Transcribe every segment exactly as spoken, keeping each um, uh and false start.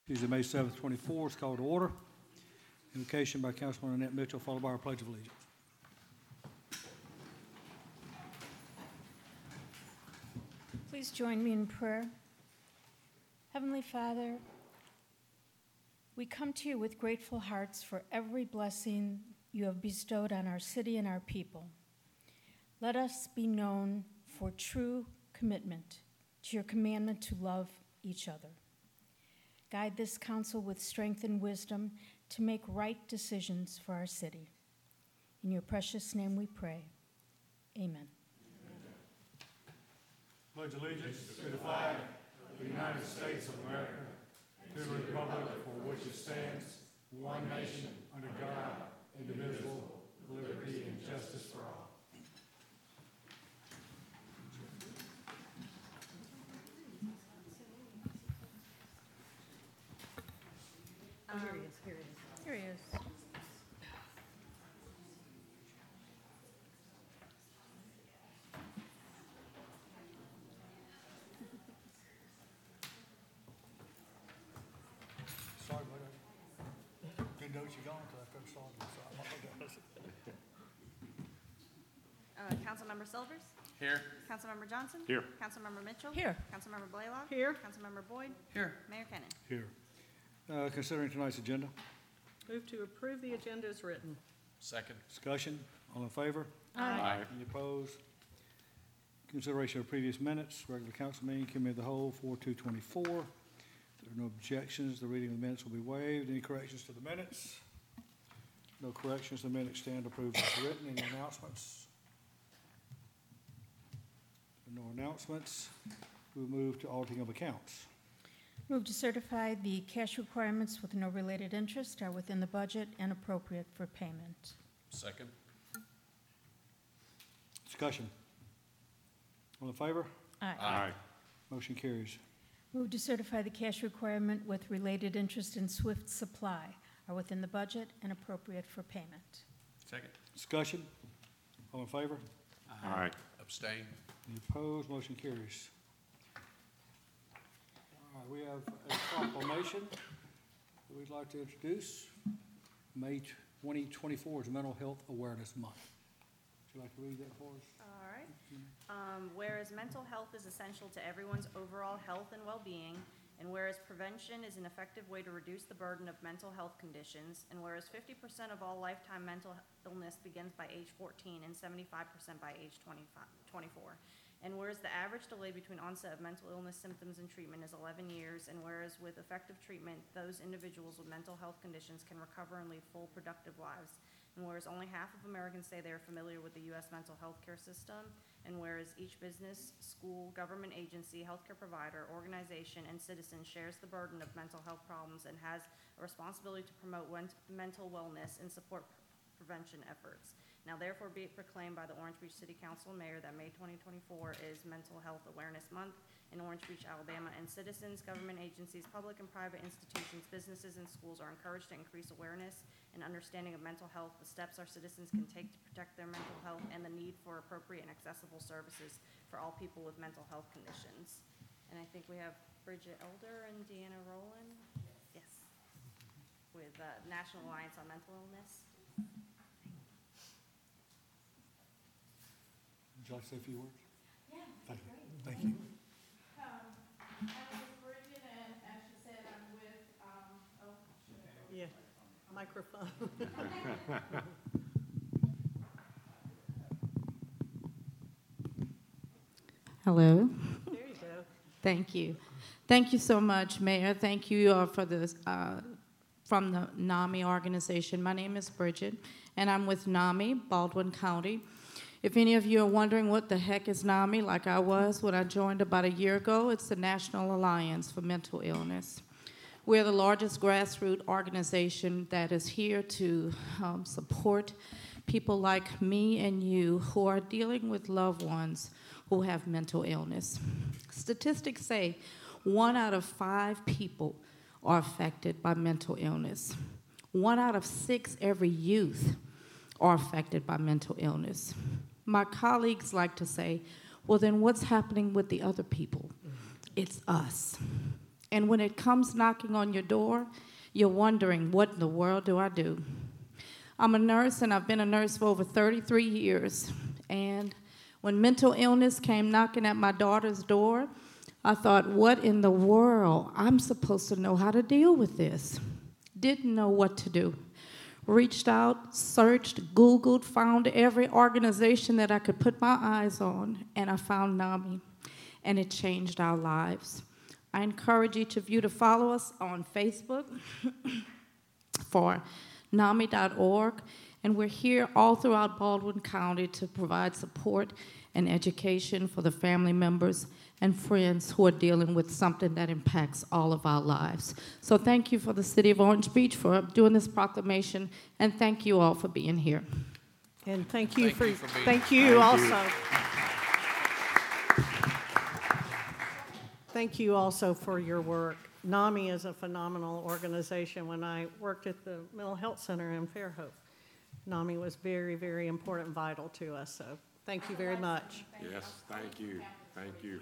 Tuesday, May seventh, twenty-four is called to order. Invocation by Councilman Annette Mitchell, followed by our Pledge of Allegiance. Please join me in prayer. Heavenly Father, we come to you with grateful hearts for every blessing you have bestowed on our city and our people. Let us be known for true commitment to your commandment to love each other. Guide this council with strength and wisdom to make right decisions for our city. In your precious name we pray. Amen. Pledge allegiance to the flag of the United States of America, to the republic for which it stands, one nation, under God, indivisible, with liberty and justice for all. Um, here he is, here he is. Here he is. Sorry, but I didn't know you gone until after I saw you, so I apologize. Uh, Councilmember Silvers? Here. Councilmember Johnson? Here. Councilmember Mitchell? Here. Councilmember Blaylock? Here. Councilmember Boyd? Here. Mayor Kennan. Here. Uh, Considering tonight's agenda, Move to approve the agenda as written. Second. discussion, all in favor? Aye. Any opposed? Consideration of previous minutes, regular council meeting, committee of the whole, four two twenty-four. If there are no objections, the reading of the minutes will be waived. Any corrections to the minutes? No corrections, the minutes stand approved as written. Any announcements? No announcements. We'll move to auditing of accounts. Move to certify the cash requirements with no related interest are within the budget and appropriate for payment. Second. Discussion. All in favor? Aye. Motion carries. Move to certify the cash requirement with related interest in Swift Supply are within the budget and appropriate for payment. Second. Discussion. All in favor? Aye. Abstain. Any opposed? Motion carries. All right, we have a proclamation that we'd like to introduce. May twenty twenty-four is Mental Health Awareness Month. Would you like to read that for us? All right. Um, whereas mental health is essential to everyone's overall health and well-being, and whereas prevention is an effective way to reduce the burden of mental health conditions, and whereas fifty percent of all lifetime mental illness begins by age fourteen and seventy-five percent by age twenty-four, and whereas the average delay between onset of mental illness symptoms and treatment is eleven years, and whereas with effective treatment, those individuals with mental health conditions can recover and lead full, productive lives, and whereas only half of Americans say they are familiar with the U S mental health care system, and whereas each business, school, government agency, healthcare provider, organization, and citizen shares the burden of mental health problems and has a responsibility to promote mental wellness and support prevention efforts. Now therefore be it proclaimed by the Orange Beach City Council and Mayor that May twenty twenty-four is Mental Health Awareness Month in Orange Beach, Alabama, and citizens, government agencies, public and private institutions, businesses, and schools are encouraged to increase awareness and understanding of mental health, the steps our citizens can take to protect their mental health, and the need for appropriate and accessible services for all people with mental health conditions. And I think we have Bridget Elder and Deanna Rowland. Yes. With uh, National Alliance on Mental Illness. Would you like to say a few words? Yeah, Thank you. great. Thank you. Um, I'm with Bridget, and as she said, I'm with, um, oh, should I go? Yeah, microphone. Hello. There you go. Thank you. Thank you so much, Mayor. Thank you uh, for this, uh, from the NAMI organization. My name is Bridget, and I'm with NAMI, Baldwin County. If any of you are wondering what the heck is NAMI, like I was when I joined about a year ago, it's the National Alliance for Mental Illness. We're the largest grassroots organization that is here to um, support people like me and you who are dealing with loved ones who have mental illness. Statistics say one out of five people are affected by mental illness. One out of six every youth are affected by mental illness. My colleagues like to say, well, then what's happening with the other people? It's us. And when it comes knocking on your door, you're wondering, what in the world do I do? I'm a nurse, and I've been a nurse for over thirty-three years. And when mental illness came knocking at my daughter's door, I thought, what in the world? I'm supposed to know how to deal with this. Didn't know what to do. Reached out, searched, Googled, found every organization that I could put my eyes on, and I found NAMI, and it changed our lives. I encourage each of you to follow us on Facebook for NAMI dot org, and we're here all throughout Baldwin County to provide support and education for the family members and friends who are dealing with something that impacts all of our lives. So thank you for the City of Orange Beach for doing this proclamation, and thank you all for being here. And thank you Thank for, you for being thank you also. Thank you also for your work. NAMI is a phenomenal organization. When I worked at the Mental Health Center in Fairhope, NAMI was very, very important and vital to us, so thank you very much. Yes, thank you, thank you.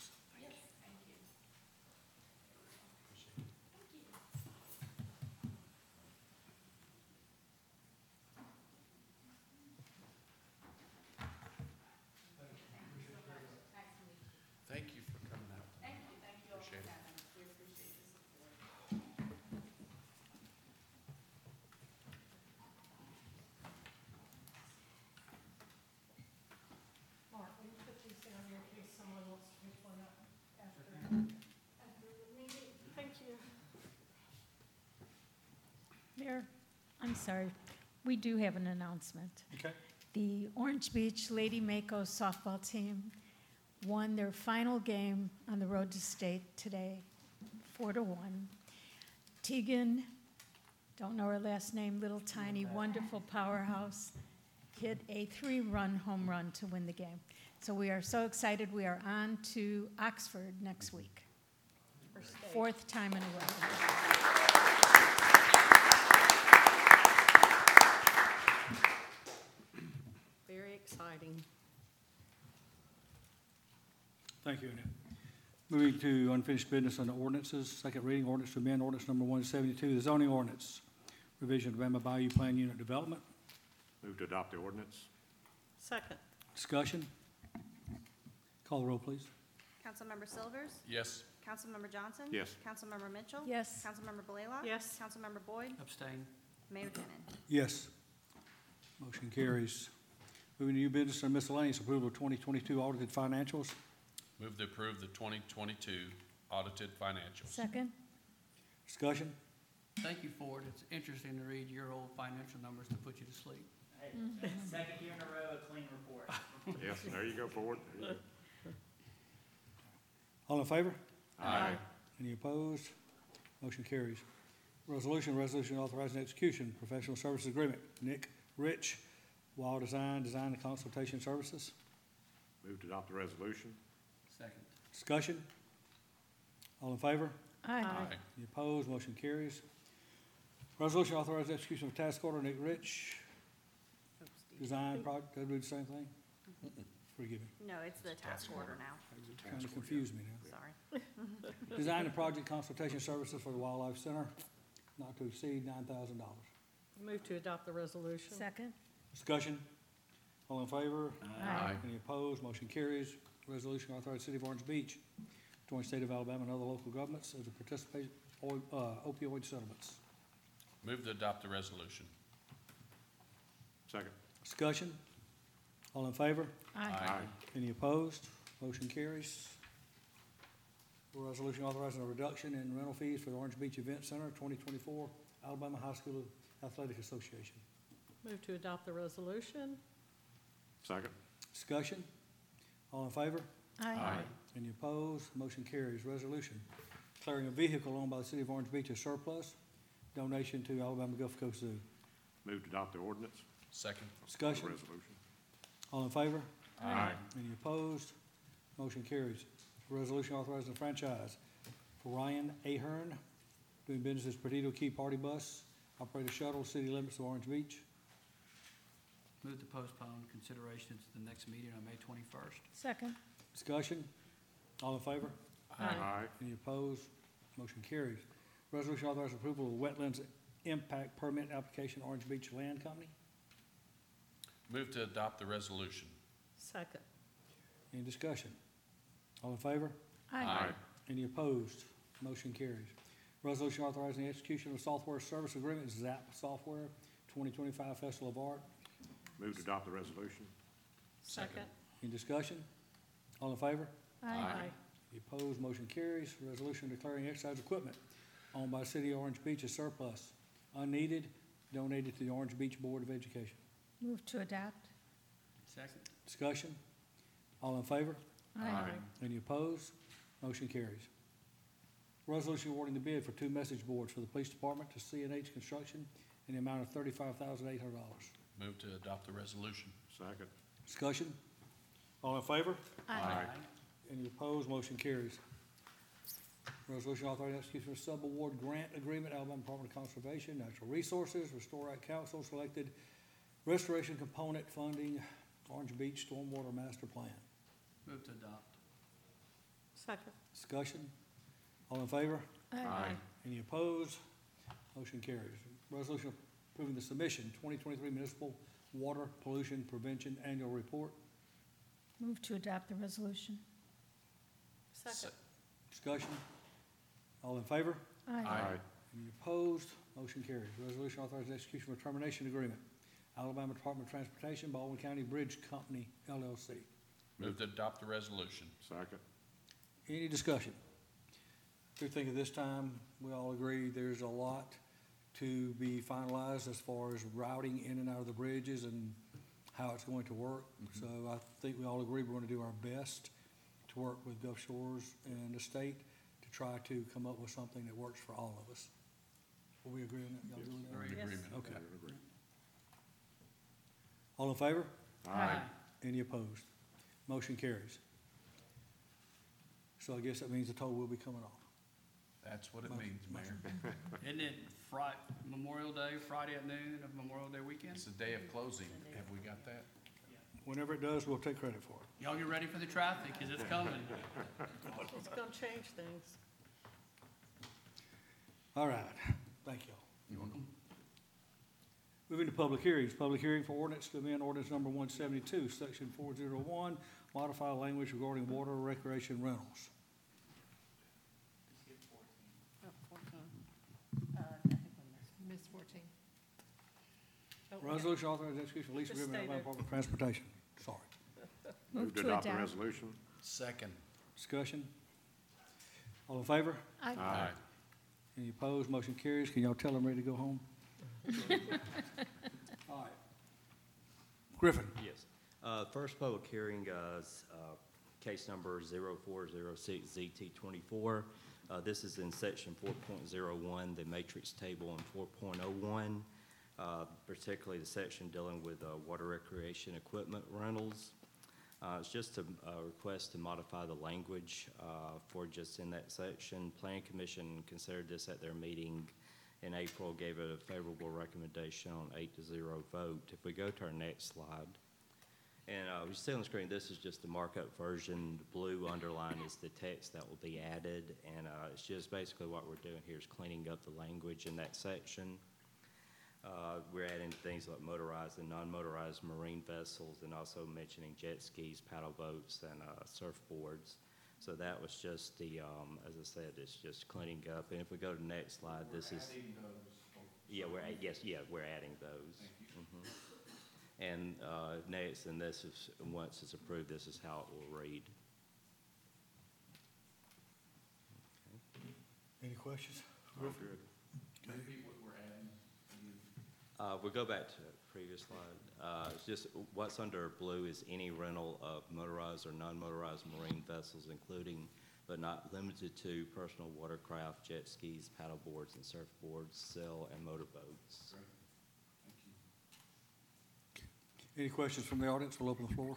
Thank you for coming out. Thank you, thank you all for having us. We appreciate the support. Mark, will you put these down here in case someone wants to pick one up after, after the meeting? Thank you. Mayor, I'm sorry. We do have an announcement. Okay. The Orange Beach Lady Mako softball team won their final game on the road to state today, four to one. Tegan, don't know her last name, little tiny, wonderful powerhouse, hit a three-run home run to win the game. So we are so excited. We are on to Oxford next week. Fourth time in a row. Very exciting. Thank you, Annette. Moving to unfinished business on the ordinances. Second reading, ordinance to amend ordinance number one seventy-two, the zoning ordinance, revision of Bama Bayou Plan Unit Development. Move to adopt the ordinance. Second. Discussion. Call the roll, please. Councilmember Silvers? Yes. Councilmember Johnson? Yes. Councilmember Mitchell? Yes. Councilmember Blaylock? Yes. Councilmember Boyd? Abstain. Mayor Dennon? Yes. Motion carries. Moving to new business and miscellaneous, approval of twenty twenty-two audited financials. Move to approve the twenty twenty-two audited financials. Second? Discussion. Thank you, Ford. It's interesting to read your old financial numbers to put you to sleep. Hey, second year in a row, a clean report. Yes, there you go, Ford. There you go. All in favor? Aye. Any opposed? Motion carries. Resolution, resolution authorizing execution, professional services agreement. Nick Rich, Wild Design, Design and Consultation Services. Move to adopt the resolution. Second. Discussion. All in favor? Aye. Aye. Any opposed? Motion carries. Resolution authorizing execution of task order, Nick Rich, Design Project, did I do the same thing? Forgive me, No, it's the task order now. kind of confused me now. Sorry. Design and project consultation services for the Wildlife Center, not to exceed nine thousand dollars. Move to adopt the resolution. Second? Discussion. All in favor? Aye. Any opposed? Motion carries. Resolution authorizing City of Orange Beach, joint state of Alabama and other local governments as a participate, uh, opioid settlements. Move to adopt the resolution. Second. Discussion. All in favor? Aye. Any opposed? Motion carries. Resolution authorizing a reduction in rental fees for the Orange Beach Event Center, twenty twenty-four, Alabama High School Athletic Association. Move to adopt the resolution. Second. Discussion. All in favor? Aye. Any opposed? Motion carries. Resolution declaring a vehicle owned by the City of Orange Beach as surplus, donation to Alabama Gulf Coast Zoo. Move to adopt the ordinance. Second. Discussion. Resolution. All in favor? Aye. Any opposed? Motion carries. Resolution authorizing a franchise for Ryan Ahern, doing business as Perdido Key Party Bus, operate a shuttle, city limits of Orange Beach. Move to postpone consideration to the next meeting on May twenty-first. Second? Discussion. All in favor? Aye. Any opposed? Motion carries. Resolution authorizing approval of wetlands impact permit application, Orange Beach Land Company. Move to adopt the resolution. Second. Any discussion? All in favor? Aye. Any opposed? Motion carries. Resolution authorizing the execution of software service agreement, ZAP Software, twenty twenty-five Festival of Art. Move to adopt the resolution. Second. Any discussion? All in favor? Aye. Any opposed? Motion carries. Resolution declaring exercise equipment owned by the City of Orange Beach as surplus, unneeded, donated to the Orange Beach Board of Education. Move to adopt. Second. Discussion? All in favor? Aye. Any opposed? Motion carries. Resolution awarding the bid for two message boards for the police department to C and H Construction in the amount of thirty-five thousand eight hundred dollars. Move to adopt the resolution. Second. Discussion? All in favor? Aye. Any opposed? Motion carries. Resolution authorizing execution of subaward grant agreement, Alabama Department of Conservation, Natural Resources, Restore Act Council selected restoration component funding, Orange Beach Stormwater Master Plan. Move to adopt. Second. Discussion? All in favor? Aye. Any opposed? Motion carries. Resolution approving the submission, twenty twenty-three Municipal Water Pollution Prevention Annual Report. Move to adopt the resolution. Second. Discussion? All in favor? Aye. Any opposed? Motion carries. Resolution authorizing execution of a termination agreement, Alabama Department of Transportation, Baldwin County Bridge Company, L L C. Move to adopt the resolution. Second. Any discussion? I think at this time, we all agree there's a lot to be finalized as far as routing in and out of the bridges and how it's going to work. So I think we all agree we're going to do our best to work with Gulf Shores and the state to try to come up with something that works for all of us. Will we agree on that? Y'all agree on that? We're in Yes. agreement. Okay. All in favor? Aye. Any opposed? Motion carries. So I guess that means the toll will be coming off. That's what it Motion- means, Mayor. Isn't it Fri- Memorial Day, Friday at noon of Memorial Day weekend? It's the day of closing. Have we got that? Whenever it does, we'll take credit for it. Y'all get ready for the traffic, because it's coming. It's gonna change things. All right, thank you all. You're welcome. Moving to public hearings. Public hearing for ordinance to amend ordinance number one seventy-two, section four oh one, modify language regarding water recreation rentals. Oh, fourteen. Uh, I think we missed. Miss fourteen. Resolution authorizing execution of lease Just agreement, stay Alabama there. Department of Transportation. Sorry. Move to adopt the resolution. Second. Discussion? All in favor? Aye. Any opposed? Motion carries. Can y'all tell them ready to go home? All right. Griffin? Yes. Uh, First public hearing uh, is uh, case number zero four zero six Z T twenty-four. Uh, This is in section four point oh one, the matrix table in four point oh one, uh, particularly the section dealing with uh, water recreation equipment rentals. Uh, It's just a a request to modify the language uh, for just in that section. Planning Commission considered this at their meeting in April, gave it a favorable recommendation on eight to zero vote. If we go to our next slide, and uh, you see on the screen, this is just the markup version. The blue underline is the text that will be added, and uh, it's just basically what we're doing here is cleaning up the language in that section. Uh, we're adding things like motorized and non-motorized marine vessels, and also mentioning jet skis, paddle boats, and uh, surfboards. So that was just the, um, as I said, it's just cleaning up. And if we go to the next slide, this is. Yeah, we're, add- yes, yeah, we're adding those. Mhm. And uh, next, and this is, once it's approved, this is how it will read. Any questions? All good. Repeat what we're adding. Uh, We'll go back to the previous slide. Uh, It's just, what's under blue is any rental of motorized or non-motorized marine vessels, including but not limited to personal watercraft, jet skis, paddle boards, and surfboards, sail, and motorboats. Any questions from the audience? We'll open the floor.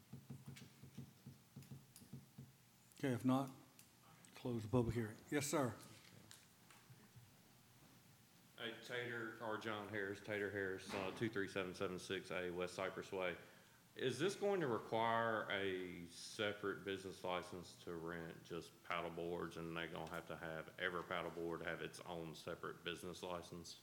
Okay, if not, close the public hearing. Yes, sir. Hey, Tater, or John Harris, Tater Harris, uh, two three seven seven six A West Cypress Way. Is this going to require a separate business license to rent just paddle boards, and they gonna have to have, every paddle board have its own separate business license?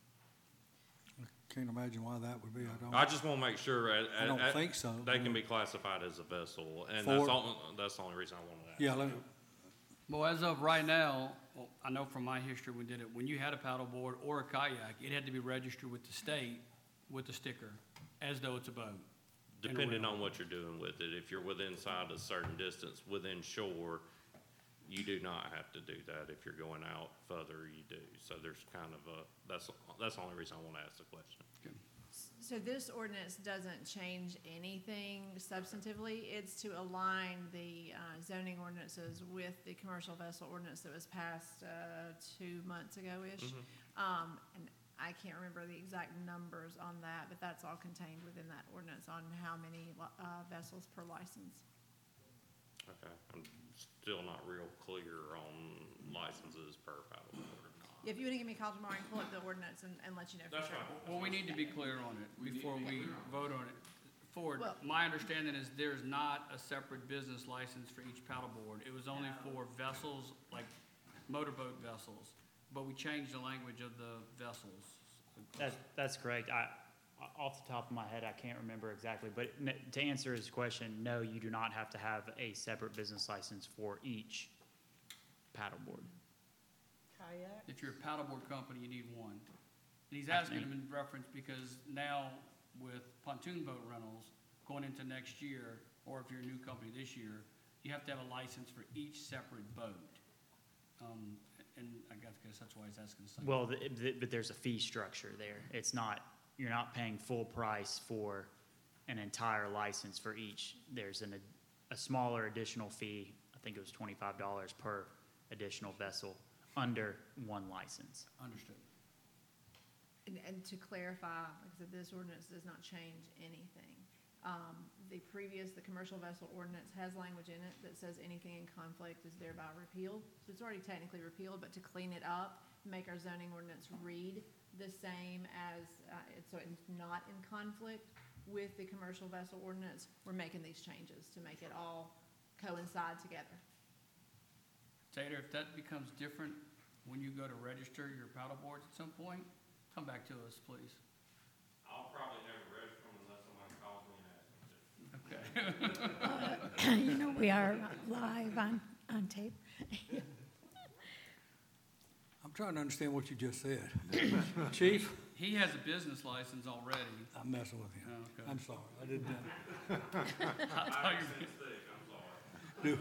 Can't imagine why that would be, I don't. I just wanna make sure, uh, I don't uh, think so. they can be classified as a vessel, and For- that's the only, that's the only reason I wanted to ask. Yeah, let, Well, as of right now, well, I know from my history, we did it, when you had a paddleboard or a kayak, it had to be registered with the state with a sticker, as though it's a boat. Depending on what you're doing with it, if you're within inside a certain distance within shore, you do not have to do that. If you're going out further, you do. So there's kind of a, that's, that's the only reason I wanna ask the question. So this ordinance doesn't change anything substantively. It's to align the uh, zoning ordinances with the commercial vessel ordinance that was passed uh, two months ago-ish. Mhm. Um, And I can't remember the exact numbers on that, but that's all contained within that ordinance on how many uh, vessels per license. Okay, I'm still not real clear on licenses per paddleboard or not. If you want to give me a call tomorrow, I can pull up the ordinance and, and let you know for That's sure. fine. Well, we need to be clear on it before we vote on it. Ford, Well- my understanding is there's not a separate business license for each paddleboard. It was only for vessels, like motorboat vessels, but we changed the language of the vessels. That's, that's correct. I, off the top of my head, I can't remember exactly, but n- to answer his question, no, you do not have to have a separate business license for each paddleboard. Kayak? If you're a paddleboard company, you need one. And he's That's asking me. him in reference because now with pontoon boat rentals going into next year, or if you're a new company this year, you have to have a license for each separate boat. Um, and I guess, guess that's why he's asking the same. Well, the, the, but there's a fee structure there. It's not, you're not paying full price for an entire license for each. There's an, a smaller additional fee, I think it was twenty-five dollars per additional vessel under one license. Understood. And, and to clarify, like I said, this ordinance does not change anything. Um, the previous, the commercial vessel ordinance has language in it that says anything in conflict is thereby repealed. So it's already technically repealed, but to clean it up, make our zoning ordinance read the same as, uh, it's, so it's not in conflict with the commercial vessel ordinance, we're making these changes to make it all coincide together. Tater, if that becomes different when you go to register your paddleboards at some point, come back to us, please. I'll probably never register them unless somebody calls me and asks me to. Okay. Uh, You know, we are live on, on tape. I'm trying to understand what you just said. Chief, He has a business license already. I'm messing with Oh, you. okay. I'm sorry, I didn't, uh, I thought you- do.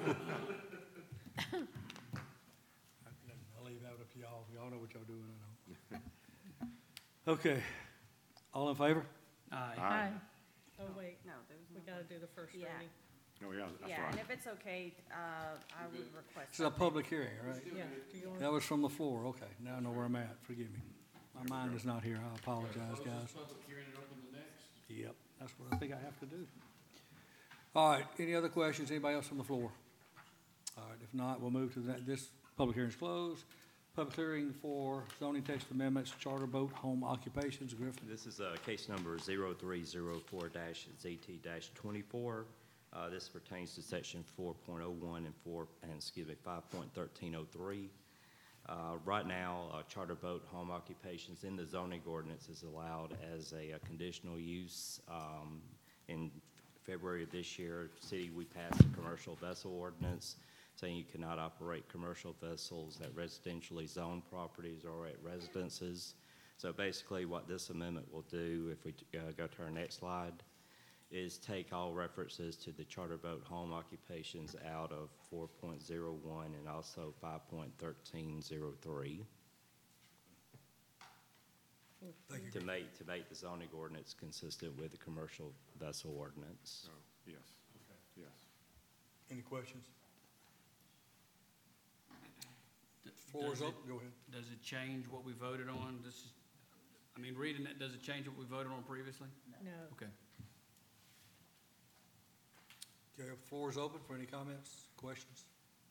I'll leave that up to y'all. Y'all know what y'all doing, I know. Okay, all in favor? Aye. Hi. Oh, wait, No, there was we no. gotta do the first Yeah. reading. Oh, yeah, that's Yeah, and right. if it's okay, uh, I would request. This is a something. public hearing, right? Yeah, do you want? That was from the floor, okay. Now I know where I'm at, forgive me. My mind is not here, I apologize, guys. Public hearing and open the next. Yep, that's what I think I have to do. All right, any other questions? Anybody else on the floor? All right, if not, we'll move to that. This public hearing is closed. Public hearing for zoning text amendments, charter boat home occupations. Griffin? This is uh, case number zero three zero four Z T twenty-four. Uh, This pertains to section four point oh one and four, and excuse me, five point thirteen oh three. Uh, Right now, uh, charter boat home occupations in the zoning ordinance is allowed as a a conditional use. Um, In February of this year, city, we passed a commercial vessel ordinance saying you cannot operate commercial vessels at residentially zoned properties or at residences. So basically, what this amendment will do, if we uh, go to our next slide, is take all references to the charter boat home occupations out of four point oh one and also five point thirteen oh three Thank you. to make, to make the zoning ordinance consistent with the commercial vessel ordinance. Oh, yes, yes. Any questions? D- Floor does is it- open, go ahead. Does it change what we voted on? This is, I mean, reading it, does it change what we voted on previously? No. Okay. Okay, floor is open for any comments, questions?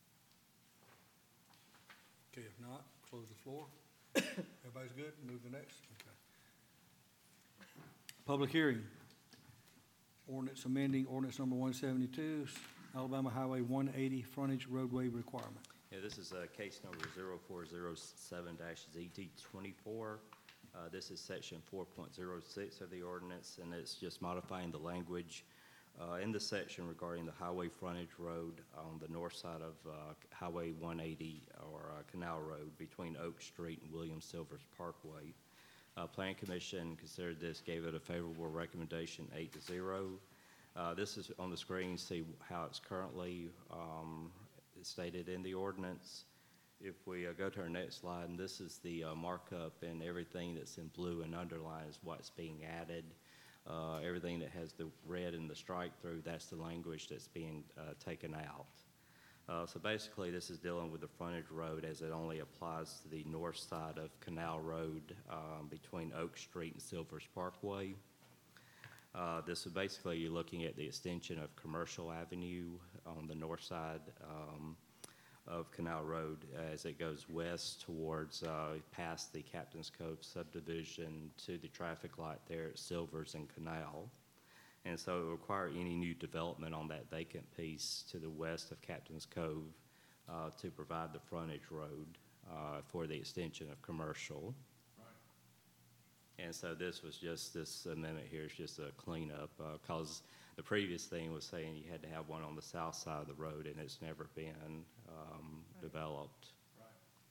Okay, if not, close the floor. Everybody's good? Move to the next? Okay. Public hearing. Ordinance amending ordinance number one seventy-two, Alabama Highway one eighty frontage roadway requirement. Yeah, this is, uh, case number zero four zero seven Z T twenty-four. Uh, this is section four point zero six of the ordinance, and it's just modifying the language, uh, in the section regarding the highway frontage road on the north side of, uh, Highway one eighty, or, uh, Canal Road between Oak Street and William Silvers Parkway. Uh, Plan Commission considered this, gave it a favorable recommendation, eight to zero. Uh, this is on the screen, see how it's currently, um, stated in the ordinance. If we uh, go to our next slide, and this is the uh, markup, and everything that's in blue and underlined is what's being added. Uh, everything that has the red and the strike through, that's the language that's being uh, taken out. Uh, so basically, this is dealing with the frontage road as it only applies to the north side of Canal Road um, between Oak Street and Silvers Parkway. Uh, this is basically, you're looking at the extension of Commercial Avenue on the north side um, of Canal Road as it goes west towards uh, past the Captain's Cove subdivision to the traffic light there at Silvers and Canal. And so it will require any new development on that vacant piece to the west of Captain's Cove uh, to provide the frontage road uh, for the extension of commercial. Right. And so this was just, this amendment here is just a cleanup, because uh, the previous thing was saying you had to have one on the south side of the road, and it's never been um, right. developed. Right.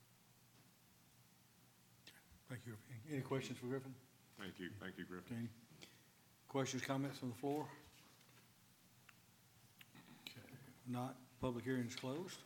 Thank you. Any questions for Griffin? Thank you, thank you, Griffin. Okay. Questions, comments from the floor? Okay. Not, public hearing is closed.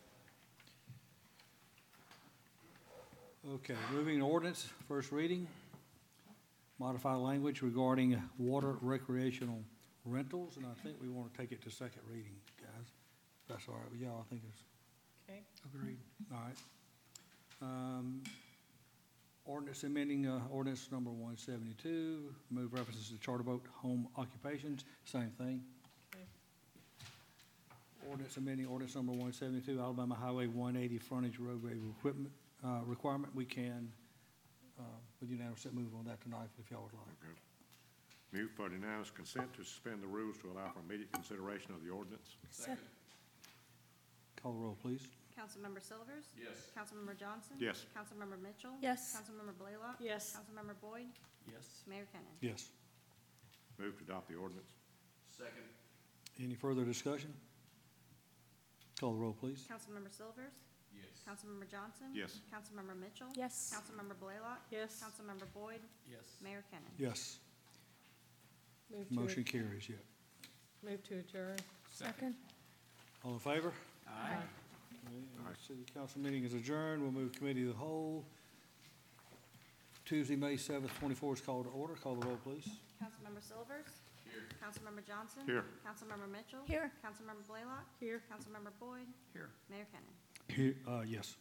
Okay, moving to ordinance, first reading. Modify language regarding water recreational rentals, and I think we want to take it to second reading, guys. If that's all right with y'all, I think it's. Okay. Agreed. All right. Um, Ordinance amending uh, ordinance number one seventy-two, move references to charter boat home occupations, same thing. Okay. Ordinance amending ordinance number one seventy-two, Alabama Highway one eighty frontage roadway equipment uh, requirement. We can, uh, with unanimous move on that tonight if y'all would like. Okay. Move for unanimous consent to suspend the rules to allow for immediate consideration of the ordinance. Second. Call the roll, please. Councilmember Silvers? Yes. Councilmember Johnson? Yes. Councilmember Mitchell? Yes. Councilmember Blaylock? Yes. Councilmember Boyd? Yes. Mayor Kennan. Yes. Move to adopt the ordinance. Second. Any further discussion? Call the roll, please. Councilmember Silvers? Yes. Councilmember Johnson? Yes. Councilmember Mitchell? Yes. Councilmember Blaylock? Yes. Councilmember Boyd? Yes. Mayor Kennan. Yes. Move to, Motion carries, yeah. move to adjourn. Second. All in favor? Aye. Our city council meeting is adjourned. We'll move committee of the whole. Tuesday, May seventh, twenty-four is called to order. Call the roll, please. Councilmember Silvers? Here. Councilmember Johnson? Here. Councilmember Mitchell? Here. Councilmember Blaylock? Here. Councilmember Boyd? Here. Mayor Kennan. Here, uh, yes.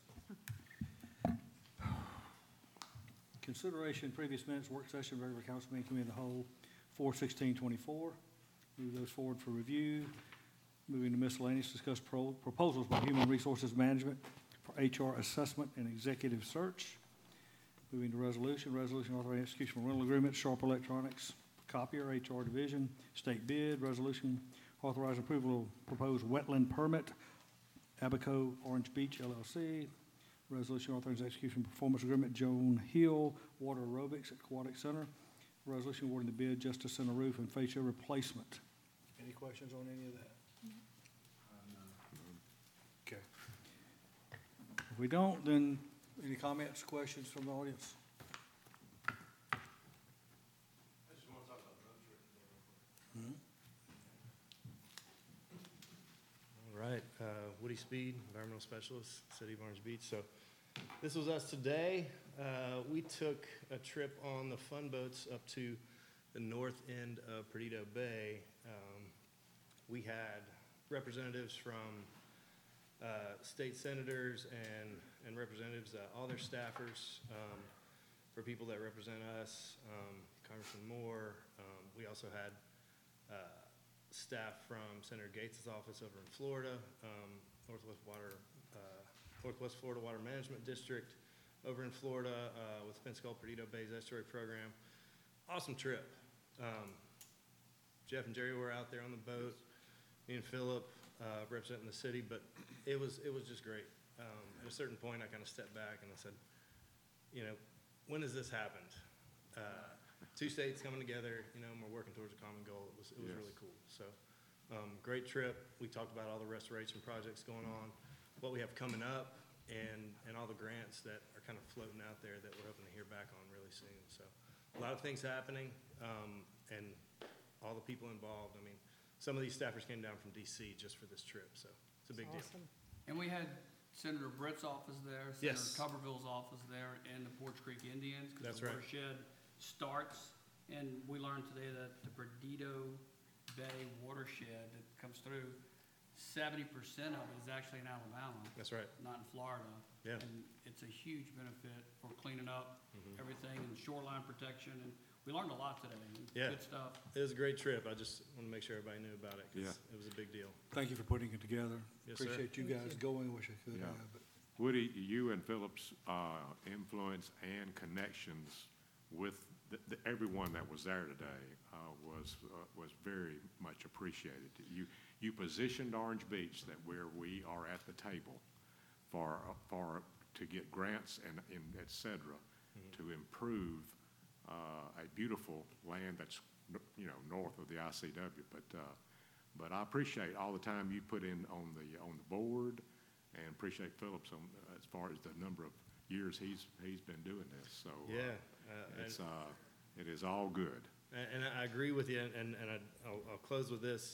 Consideration previous minutes, work session, regular council meeting, committee of the whole, four sixteen twenty-four. Move those forward for review. Moving to miscellaneous, discuss pro- proposals by Human Resources Management for H R assessment and executive search. Moving to resolution, resolution authorizing execution of rental agreement, Sharp Electronics, copier, H R division, state bid, resolution authorizing approval of proposed wetland permit, Abaco Orange Beach L L C, resolution authorizing execution of performance agreement, Joan Hill, water aerobics Aquatic Center, resolution awarding the bid, Justice Center roof and fascia replacement. Any questions on any of that? Okay. If we don't, then any comments, questions from the audience? I just want to talk about the road trip. Hmm? All right, uh, Woody Speed, environmental specialist, City of Orange Beach. So this was us today. Uh, we took a trip on the fun boats up to the north end of Perdido Bay. Um, we had representatives from uh, state senators and, and representatives, uh, all their staffers, um, for people that represent us, um, Congressman Moore. Um, we also had uh, staff from Senator Gates' office over in Florida, um, Northwest Water, uh, Northwest Florida Water Management District over in Florida uh, with Pensacola Perdido Bay's Estuary Program. Awesome trip. Um, Jeff and Jerry were out there on the boat, me and Philip uh, representing the city, but it was, it was just great. Um, At a certain point, I kind of stepped back and I said, you know, when has this happened? Uh, Two states coming together, you know, and we're working towards a common goal. It was, it was Yes. really cool. So, um, great trip. We talked about all the restoration projects going on, what we have coming up, and, and all the grants that are kind of floating out there that we're hoping to hear back on really soon. So, a lot of things happening, um, and all the people involved. I mean, some of these staffers came down from D C just for this trip, so it's a big deal. Awesome. And we had Senator Britt's office there, Senator Yes. Tuberville's office there, and the Porch Creek Indians. 'cause That's the right. watershed starts, and we learned today that the Perdido Bay watershed that comes through, seventy percent of it is actually in Alabama, That's right. not in Florida. Yeah. And it's a huge benefit for cleaning up Mhm. everything and shoreline protection, and we learned a lot today. Yeah. Good stuff. It was a great trip. I just want to make sure everybody knew about it, because Yeah. it was a big deal. Thank you for putting it together. Yes, sir. Appreciate you guys going, wish I could Yeah. have, but Woody, you and Philip's uh, influence and connections with the, the, everyone that was there today uh, was uh, was very much appreciated. You you positioned Orange Beach that where we are at the table for for to get grants and, and et cetera to improve uh, a beautiful land that's you know north of the I C W. But uh, but I appreciate all the time you put in on the on the board. And appreciate Phillips on, uh, as far as the number of years he's, he's been doing this, so. uh, Yeah. uh, It's, and- uh, it is all good. And, and I agree with you, and, and I- I'll, I'll close with this.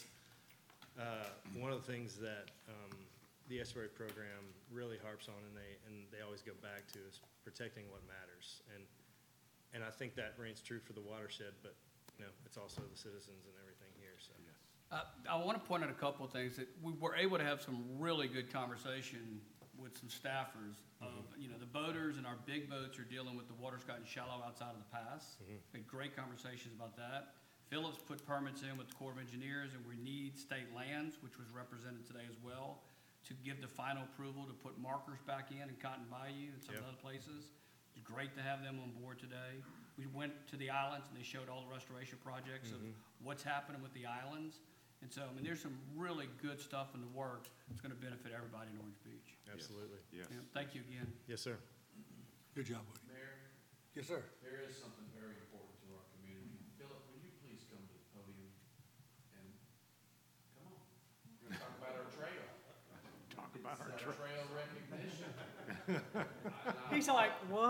Uh, One of the things that um, the estuary program really harps on, and they, and they always go back to, is protecting what matters. And, and I think that reigns true for the watershed, but, you know, it's also the citizens and everything here, so. Uh, I want to point out a couple of things, that we were able to have some really good conversation with some staffers of, you know, the boaters and our big boats are dealing with the water's gotten shallow outside of the pass. Had great conversations about that. Phillips put permits in with the Corps of Engineers, and we need state lands, which was represented today as well, to give the final approval to put markers back in in Cotton Bayou and some Yep. other places. It's great to have them on board today. We went to the islands, and they showed all the restoration projects of what's happening with the islands. And so, I mean, there's some really good stuff in the work that's going to benefit everybody in Orange Beach. Absolutely. Yes. Yeah, thank you again. Yes, sir. good job, Woody. Mayor, Yes, sir. there is something very important to our community. Philip, would you please come to the podium and, come on, we're gonna talk about our trail. Talk about our It's trail. Trail recognition. He's like, what?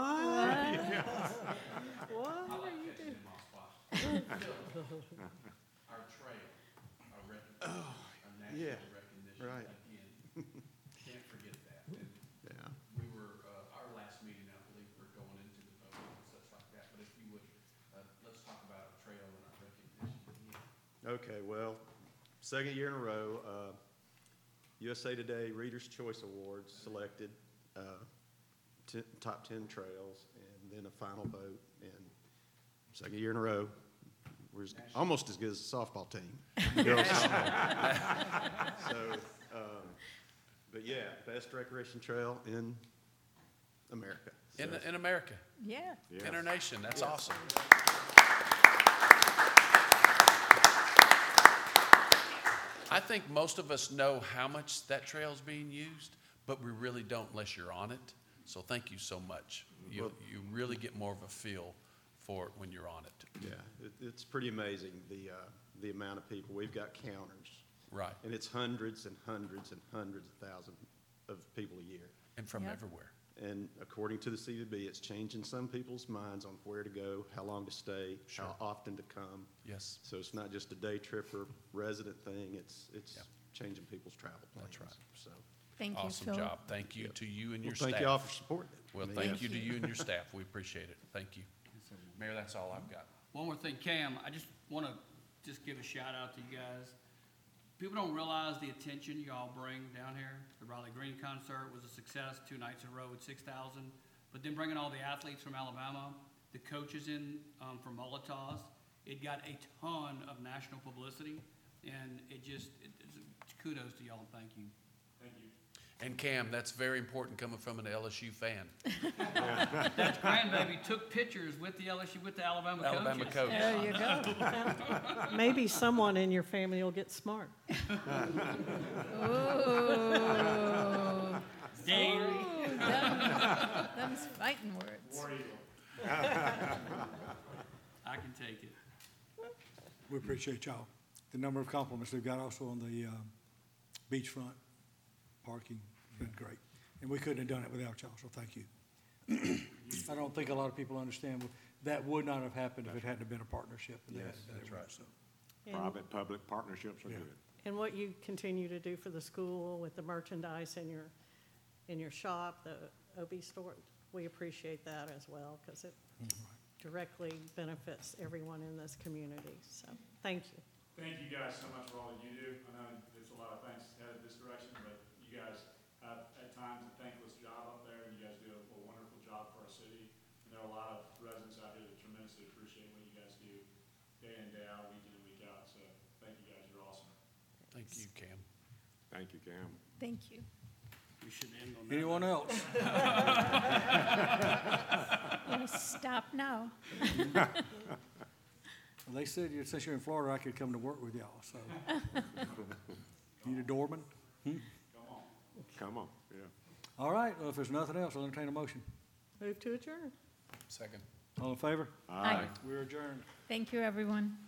What I are like you catching doing? him off spot. Philip, our trail, our recognition, our yeah, national recognition. right. Again, can't forget that. And Yeah. we were, uh, our last meeting, I believe, we're going into the vote and such like that. But if you would, uh, let's talk about our trail and our recognition. Okay, well, second year in a row, uh, U S A Today Reader's Choice Awards selected uh, t- top ten trails, and then a final vote, and second year in a row, we're as- almost as good as the softball team. Girls softball. So, um, but yeah, best recreation trail in America. In, So- in America, Yeah. Yes. in our nation, that's awesome. I think most of us know how much that trail is being used, but we really don't unless you're on it. So thank you so much. You, Well- you really get more of a feel for it when you're on it. Yeah, it, it's pretty amazing, the, uh, the amount of people. We've got counters. Right. And it's hundreds and hundreds and hundreds of thousands of people a year. And from Yep. everywhere. And according to the C V B, it's changing some people's minds on where to go, how long to stay, Sure. how often to come. Yes. So it's not just a day trip or resident thing, it's, it's Yep. changing people's travel plans. That's right. So, Thank you, Awesome Phil. job. Thank you to you and your well, staff. thank you all for supporting it. Well, I mean, thank yes. you to you and your staff. We appreciate it. Thank you. Mayor, that's all I've got. One more thing, Cam, I just want to just give a shout out to you guys. People don't realize the attention you all bring down here. The Riley Green concert was a success, two nights in a row with six thousand. But then bringing all the athletes from Alabama, the coaches in um, from Molitas, it got a ton of national publicity, and it just it, it's, kudos to y'all. Thank you. And Cam, that's very important coming from an L S U fan. That grandbaby took pictures with the L S U, with the Alabama coaches. Alabama coach. There you go. Maybe someone in your family will get smart. Ooh. Ding. Ooh, them- them's fighting words. I can take it. We appreciate y'all. The number of compliments they've got also on the um, beachfront parking has been great. And we couldn't have done it without y'all, so thank you. I don't think a lot of people understand, that would not have happened if it hadn't been a partnership. and they Yes, hadn't done that's it, right. so. And- Private-public partnerships are Yeah. good. And what you continue to do for the school with the merchandise in your, in your shop, the O B store, we appreciate that as well, because it directly benefits everyone in this community. So, thank you. Thank you guys so much for all that you do. I know there's a lot of things headed this direction, but you guys have at times a thankless job up there, and you guys do a a wonderful job for our city. And there are a lot of residents out here that tremendously appreciate what you guys do day in, day out, week in and week out. So thank you guys, you're awesome. Thank you, Cam. Thank you, Cam. Thank you. We should end on that. Anyone else? Yes, stop now. Well, they said, you- since you're in Florida, I could come to work with y'all, so. Need a doorman? Come on, yeah. All right, well, if there's nothing else, I'll entertain a motion. Move to adjourn. Second. All in favor? Aye. We're adjourned. Thank you, everyone.